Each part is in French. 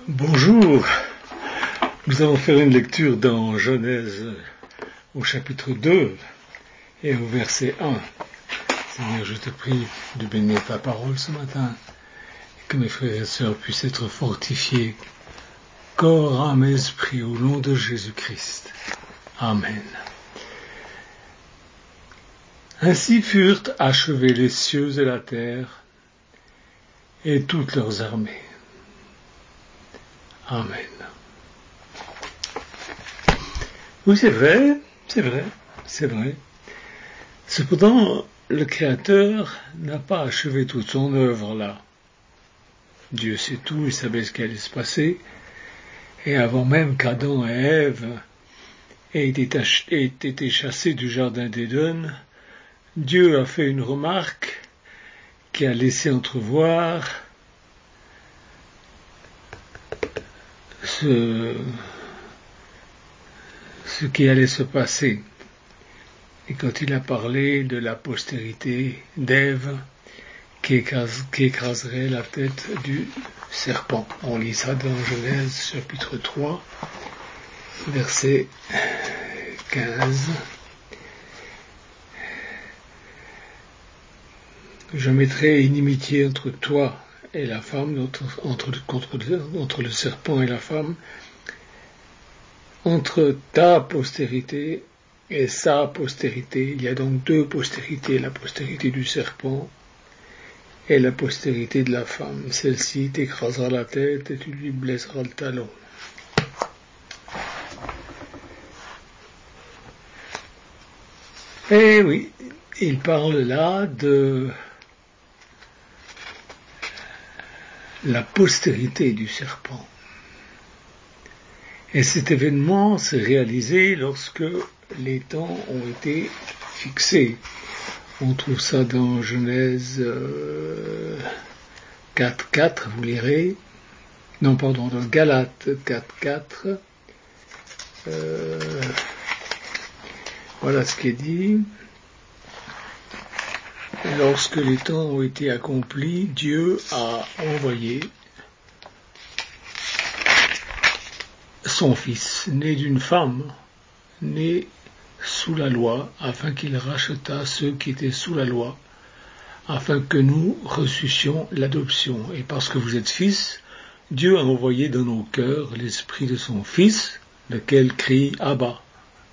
Bonjour, nous allons faire une lecture dans Genèse au chapitre 2 et au verset 1. Seigneur, je te prie de bénir ta parole ce matin, et que mes frères et sœurs puissent être fortifiés, corps, âme et esprit, au nom de Jésus-Christ. Amen. Ainsi furent achevés les cieux et la terre, et toutes leurs armées. Amen. Oui, c'est vrai. Cependant, le Créateur n'a pas achevé toute son œuvre là. Dieu sait tout, il savait ce qui allait se passer, et avant même qu'Adam et Ève aient été chassés du jardin d'Éden, Dieu a fait une remarque qui a laissé entrevoir ce qui allait se passer. Et quand il a parlé de la postérité d'Ève qui écraserait la tête du serpent. On lit ça dans Genèse chapitre 3, verset 15. Je mettrai inimitié entre toi et la femme, entre le serpent et la femme, entre ta postérité et sa postérité. Il y a donc deux postérités, la postérité du serpent et la postérité de la femme. Celle-ci t'écrasera la tête et tu lui blesseras le talon. Eh oui, il parle là de la postérité du serpent. Et cet événement s'est réalisé lorsque les temps ont été fixés. On trouve ça dans Genèse 4.4, vous lirez. Non, pardon, dans Galates 4.4. Voilà ce qui est dit. Lorsque les temps ont été accomplis, Dieu a envoyé son fils, né d'une femme, né sous la loi, afin qu'il rachetât ceux qui étaient sous la loi, afin que nous reçussions l'adoption. Et parce que vous êtes fils, Dieu a envoyé dans nos cœurs l'esprit de son Fils, lequel crie « Abba, Père ».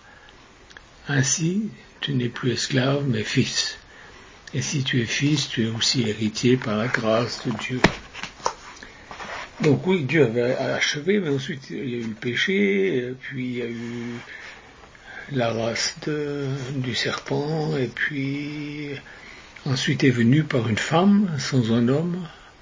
Ainsi, tu n'es plus esclave, mais fils. Et si tu es fils, tu es aussi héritier par la grâce de Dieu. Donc oui, Dieu avait achevé, mais ensuite il y a eu le péché, puis il y a eu la race du serpent, et puis ensuite est venue par une femme, sans un homme,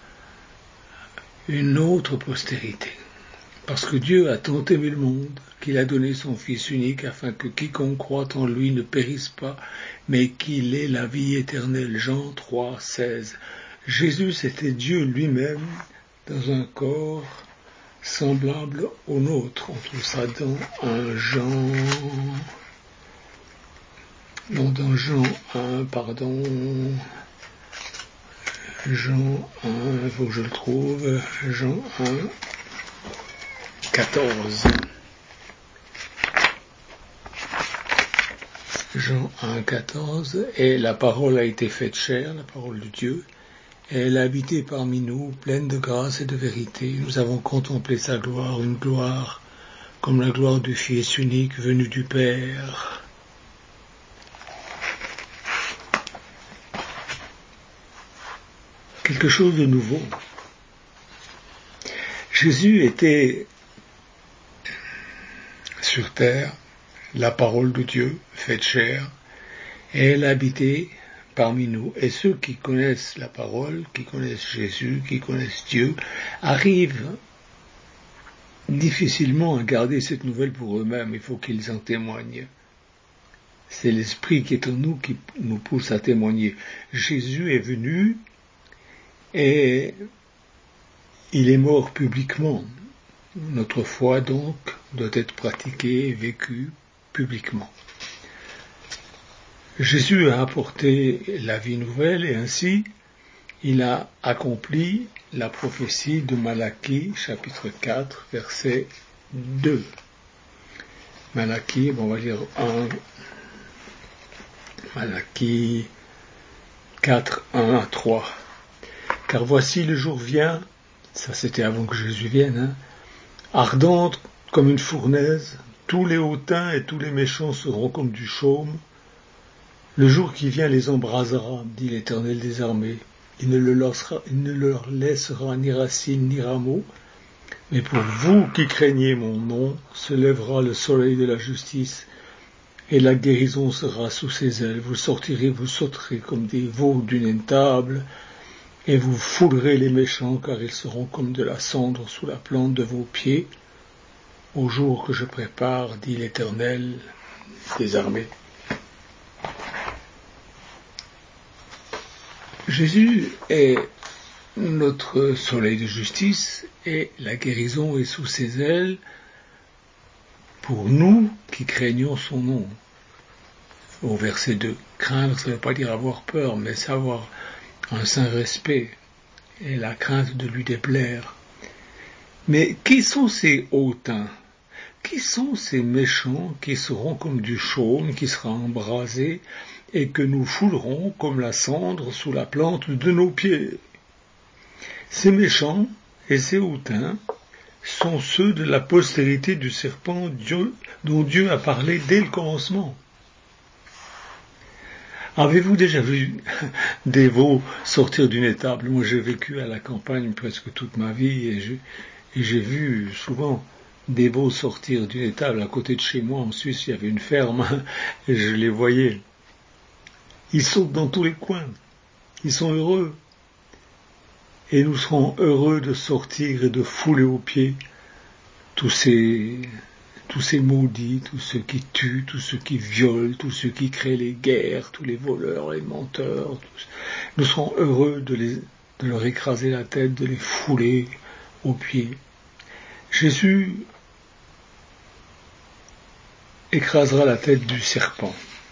une autre postérité. Parce que Dieu a tant aimé le monde, qu'il a donné son Fils unique, afin que quiconque croit en lui ne périsse pas, mais qu'il ait la vie éternelle. Jean 3, 16. Jésus, c'était Dieu lui-même, dans un corps semblable au nôtre. On trouve ça dans Jean 1, Jean 1, il faut que je le trouve, Jean 1, 14. Jean 1, 14, et la parole a été faite chair, la parole de Dieu, et elle a habité parmi nous, pleine de grâce et de vérité. Nous avons contemplé sa gloire, une gloire comme la gloire du Fils unique venu du Père. Quelque chose de nouveau. Jésus était sur terre, la parole de Dieu faite chair, et elle habitait parmi nous. Et ceux qui connaissent la parole, qui connaissent Jésus, qui connaissent Dieu, arrivent difficilement à garder cette nouvelle pour eux-mêmes. Il faut qu'ils en témoignent. C'est l'Esprit qui est en nous qui nous pousse à témoigner. Jésus est venu et il est mort publiquement. Notre foi, donc, doit être pratiquée et vécue publiquement. Jésus a apporté la vie nouvelle et ainsi, il a accompli la prophétie de Malachie, chapitre 4, verset 2. Malachie, on va lire 1, Malachie 4, 1 à 3. Car voici le jour vient, ça c'était avant que Jésus vienne, ardente comme une fournaise, tous les hautains et tous les méchants seront comme du chaume. Le jour qui vient les embrasera, dit l'Éternel des armées. Il ne leur laissera ni racine ni rameau. Mais pour vous qui craignez mon nom, se lèvera le soleil de la justice, et la guérison sera sous ses ailes. Vous sauterez comme des veaux d'une étable, et vous foulerez les méchants, car ils seront comme de la cendre sous la plante de vos pieds, au jour que je prépare, dit l'Éternel des armées. Jésus est notre soleil de justice et la guérison est sous ses ailes pour nous qui craignons son nom. Au verset 2, craindre, ça ne veut pas dire avoir peur, mais savoir un saint respect et la crainte de lui déplaire. Mais qui sont ces hautains? Qui sont ces méchants qui seront comme du chaume qui sera embrasé et que nous foulerons comme la cendre sous la plante de nos pieds? Ces méchants et ces hautains sont ceux de la postérité du serpent dont Dieu a parlé dès le commencement. Avez-vous déjà vu des veaux sortir d'une étable? Moi j'ai vécu à la campagne presque toute ma vie et j'ai vu souvent des veaux sortir d'une étable. À côté de chez moi en Suisse il y avait une ferme et je les voyais. Ils sautent dans tous les coins, ils sont heureux. Et nous serons heureux de sortir et de fouler aux pieds tous ces maudits, tous ceux qui tuent, tous ceux qui violent, tous ceux qui créent les guerres, tous les voleurs, les menteurs. Nous serons heureux de leur écraser la tête, de les fouler aux pieds. Jésus écrasera la tête du serpent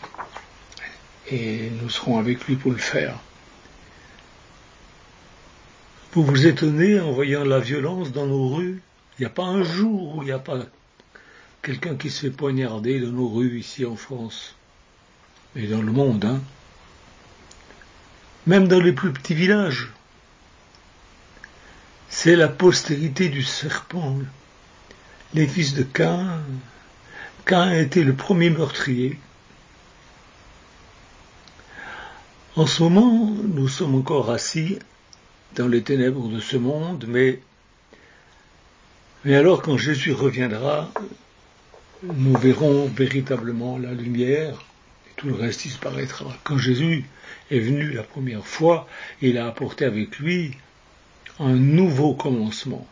et nous serons avec lui pour le faire. Vous vous étonnez en voyant la violence dans nos rues? Il n'y a pas un jour où il n'y a pas quelqu'un qui se fait poignarder dans nos rues ici en France. Et dans le monde, hein. Même dans les plus petits villages. C'est la postérité du serpent. Les fils de Caïn. Caïn a été le premier meurtrier. En ce moment, nous sommes encore assis dans les ténèbres de ce monde, mais alors quand Jésus reviendra, nous verrons véritablement la lumière et tout le reste disparaîtra. Quand Jésus est venu la première fois, il a apporté avec lui un nouveau commencement.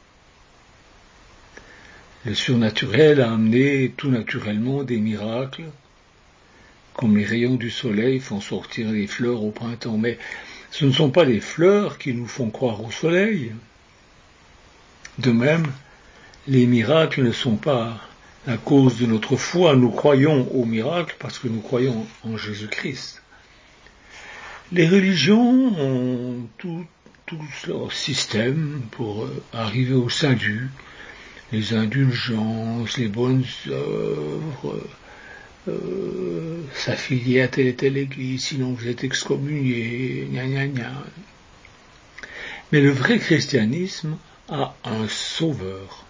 Le surnaturel a amené tout naturellement des miracles, comme les rayons du soleil font sortir les fleurs au printemps, mais ce ne sont pas les fleurs qui nous font croire au soleil. De même, les miracles ne sont pas la cause de notre foi. Nous croyons aux miracles parce que nous croyons en Jésus-Christ. Les religions ont tout leur système pour arriver au salut, les indulgences, les bonnes œuvres, s'affilier à telle et telle église, sinon vous êtes excommunié, gna gna gna. Mais le vrai christianisme a un sauveur.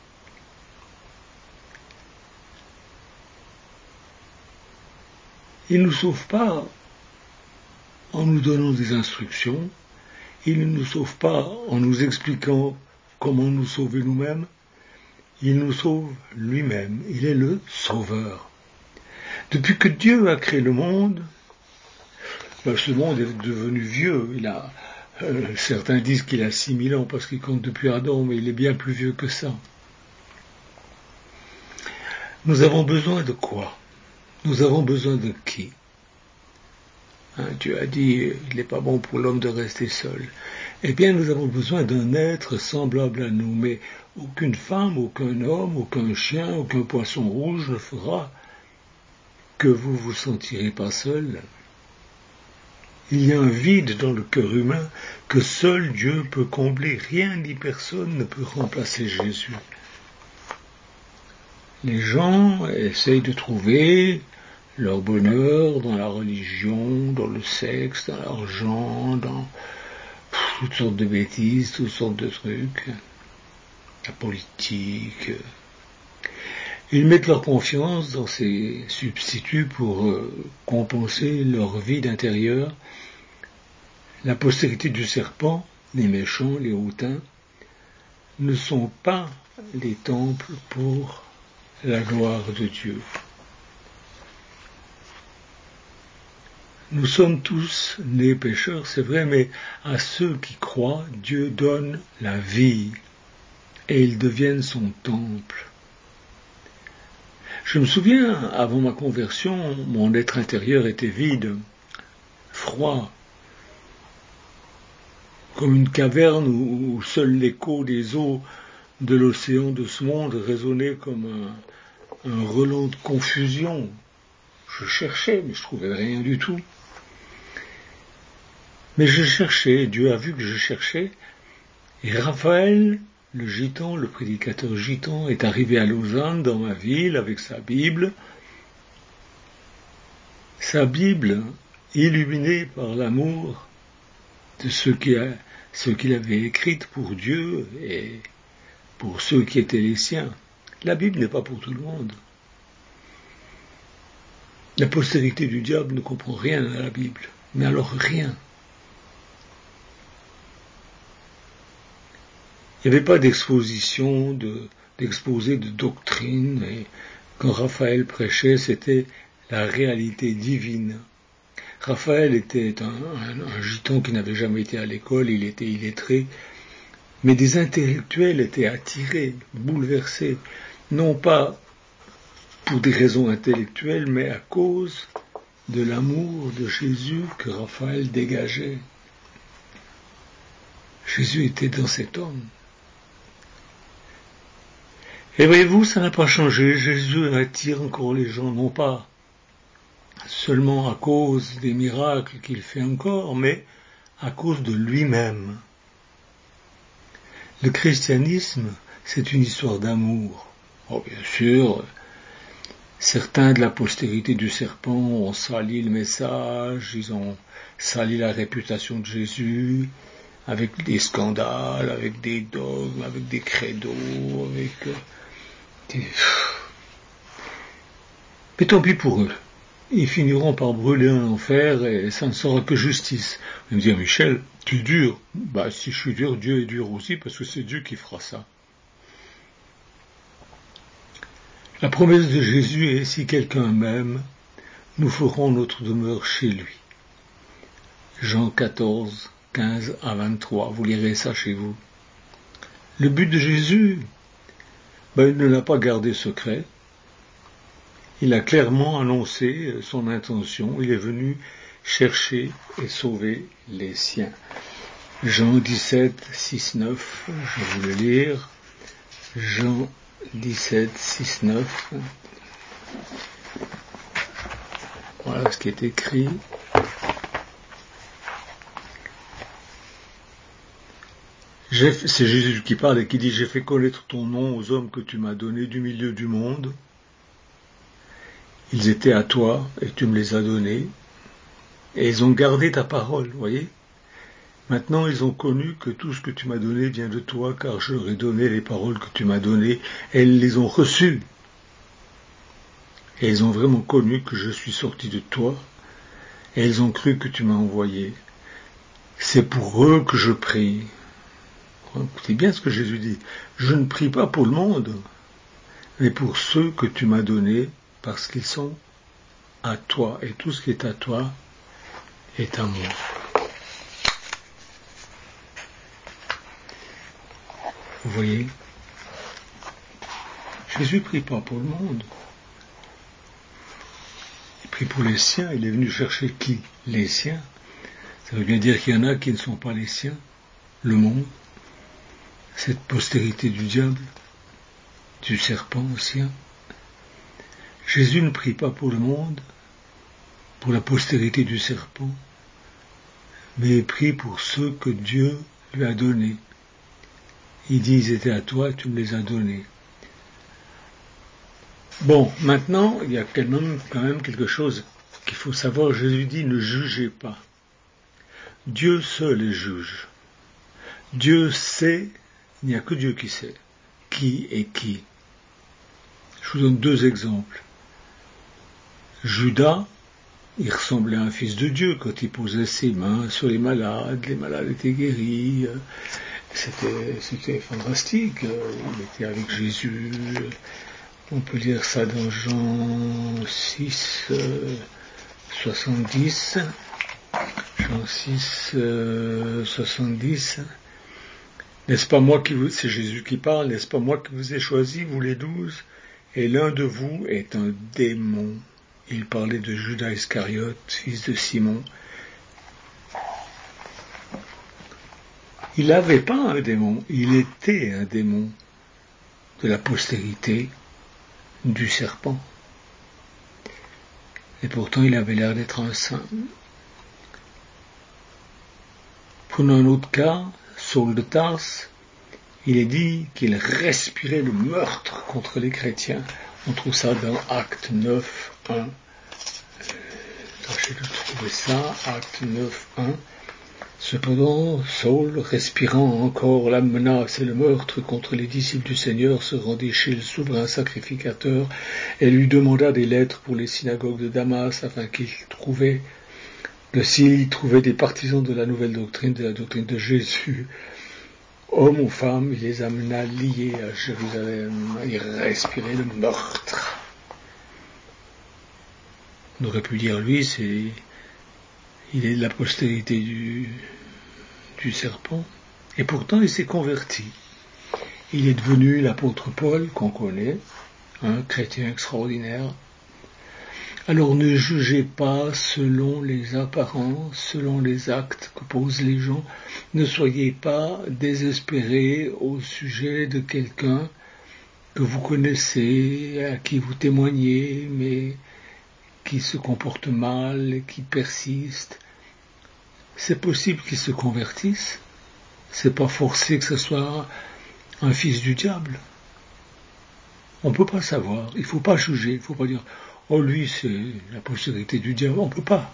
Il ne nous sauve pas en nous donnant des instructions, il ne nous sauve pas en nous expliquant comment nous sauver nous-mêmes, il nous sauve lui-même, il est le sauveur. Depuis que Dieu a créé le monde, ce monde est devenu vieux. Certains disent qu'il a 6000 ans parce qu'il compte depuis Adam, mais il est bien plus vieux que ça. Nous avons besoin de quoi? Nous avons besoin de qui? Dieu a dit, il n'est pas bon pour l'homme de rester seul. Eh bien, nous avons besoin d'un être semblable à nous, mais aucune femme, aucun homme, aucun chien, aucun poisson rouge ne fera que vous vous sentirez pas seul. Il y a un vide dans le cœur humain que seul Dieu peut combler. Rien ni personne ne peut remplacer Jésus. Les gens essayent de trouver leur bonheur dans la religion, dans le sexe, dans l'argent, dans toutes sortes de bêtises, toutes sortes de trucs, la politique. Ils mettent leur confiance dans ces substituts pour compenser leur vide intérieur. La postérité du serpent, les méchants, les hautains, ne sont pas les temples pour la gloire de Dieu. Nous sommes tous nés pécheurs, c'est vrai, mais à ceux qui croient, Dieu donne la vie et ils deviennent son temple. Je me souviens, avant ma conversion, mon être intérieur était vide, froid, comme une caverne où seul l'écho des eaux de l'océan de ce monde résonnait comme un relent de confusion. Je cherchais, mais je trouvais rien du tout. Mais je cherchais, Dieu a vu que je cherchais, et Raphaël, le gitan, le prédicateur gitan, est arrivé à Lausanne, dans ma ville, avec sa Bible illuminée par l'amour de ceux qu'il avait écrites pour Dieu et pour ceux qui étaient les siens. La Bible n'est pas pour tout le monde. La postérité du diable ne comprend rien à la Bible, mais alors rien. Il n'y avait pas d'exposé de doctrine, et quand Raphaël prêchait, c'était la réalité divine. Raphaël était un gitan qui n'avait jamais été à l'école, il était illettré, mais des intellectuels étaient attirés, bouleversés, non pas pour des raisons intellectuelles, mais à cause de l'amour de Jésus que Raphaël dégageait. Jésus était dans cet homme. Et voyez-vous, ça n'a pas changé. Jésus attire encore les gens, non pas seulement à cause des miracles qu'il fait encore, mais à cause de lui-même. Le christianisme, c'est une histoire d'amour. Oh, bien sûr, certains de la postérité du serpent ont sali le message, ils ont sali la réputation de Jésus, avec des scandales, avec des dogmes, avec des credos, avec Mais tant pis pour eux. Ils finiront par brûler en enfer et ça ne sera que justice. Vous me dire, Michel, tu es dur. Bah, si je suis dur, Dieu est dur aussi parce que c'est Dieu qui fera ça. La promesse de Jésus est, si quelqu'un m'aime, nous ferons notre demeure chez lui. Jean 14, 15 à 23. Vous lirez ça chez vous. Le but de Jésus, il ne l'a pas gardé secret. Il a clairement annoncé son intention. Il est venu chercher et sauver les siens. Jean 17, 6, 9. Je vais vous le lire. Jean 17, 6, 9. Voilà ce qui est écrit. C'est Jésus qui parle et qui dit « J'ai fait connaître ton nom aux hommes que tu m'as donnés du milieu du monde. Ils étaient à toi et tu me les as donnés. Et ils ont gardé ta parole, voyez. Maintenant, ils ont connu que tout ce que tu m'as donné vient de toi, car je leur ai donné les paroles que tu m'as données, et ils les ont reçues. Et ils ont vraiment connu que je suis sorti de toi, et ils ont cru que tu m'as envoyé. C'est pour eux que je prie. » Écoutez bien ce que Jésus dit. Je ne prie pas pour le monde, mais pour ceux que tu m'as donnés, parce qu'ils sont à toi, et tout ce qui est à toi est à moi. Vous voyez, Jésus ne prie pas pour le monde. Il prie pour les siens. Il est venu chercher qui? Les siens. Ça veut bien dire qu'il y en a qui ne sont pas les siens. Le monde, cette postérité du diable, du serpent aussi. Jésus ne prie pas pour le monde, pour la postérité du serpent, mépris pour ceux que Dieu lui a donnés. Il dit, ils étaient à toi, tu me les as donnés. Bon, maintenant, il y a quand même quelque chose qu'il faut savoir. Jésus dit, ne jugez pas. Dieu seul est juge. Dieu sait, il n'y a que Dieu qui sait, qui est qui. Je vous donne 2 exemples. Judas, il ressemblait à un fils de Dieu quand il posait ses mains sur les malades étaient guéris, c'était fantastique, il était avec Jésus, on peut lire ça dans Jean 6, 70, Jean 6, 70, n'est-ce pas moi qui vous, c'est Jésus qui parle, n'est-ce pas moi qui vous ai choisi, vous les 12, et l'un de vous est un démon. Il parlait de Judas Iscariote, fils de Simon. Il n'avait pas un démon, il était un démon de la postérité du serpent. Et pourtant, il avait l'air d'être un saint. Prenons un autre cas, Saul de Tarse, il est dit qu'il respirait le meurtre contre les chrétiens. On trouve ça dans Acte 9, 1. Tâchez de trouver ça, Acte 9, 1. Cependant, Saul, respirant encore la menace et le meurtre contre les disciples du Seigneur, se rendit chez le souverain sacrificateur et lui demanda des lettres pour les synagogues de Damas, afin s'il y trouvait des partisans de la nouvelle doctrine, de la doctrine de Jésus. Hommes ou femmes, il les amena liés à Jérusalem, il respirait le meurtre. On aurait pu dire, lui, il est de la postérité du serpent. Et pourtant, il s'est converti. Il est devenu l'apôtre Paul, qu'on connaît, un chrétien extraordinaire. Alors ne jugez pas selon les apparences, selon les actes que posent les gens. Ne soyez pas désespérés au sujet de quelqu'un que vous connaissez, à qui vous témoignez, mais qui se comporte mal, qui persiste. C'est possible qu'il se convertisse. C'est pas forcé que ce soit un fils du diable. On peut pas savoir. Il faut pas juger. Il faut pas dire, oh lui c'est la postérité du diable. On peut pas.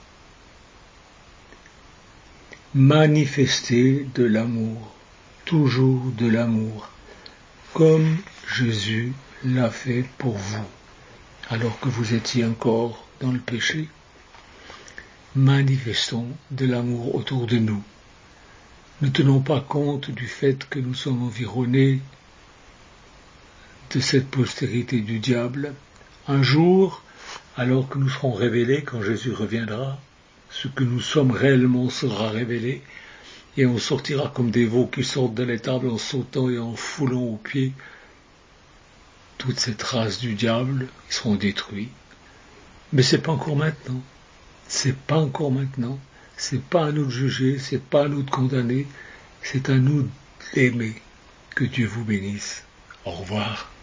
Manifester de l'amour. Toujours de l'amour. Comme Jésus l'a fait pour vous. Alors que vous étiez encore dans le péché. Manifestons de l'amour autour de nous. Ne tenons pas compte du fait que nous sommes environnés de cette postérité du diable. Un jour, alors que nous serons révélés, quand Jésus reviendra, ce que nous sommes réellement sera révélé, et on sortira comme des veaux qui sortent de l'étable en sautant et en foulant aux pieds toute cette race du diable, qui seront détruits. Mais c'est pas encore maintenant. C'est pas encore maintenant. C'est pas à nous de juger, c'est pas à nous de condamner, c'est à nous d'aimer. Que Dieu vous bénisse. Au revoir.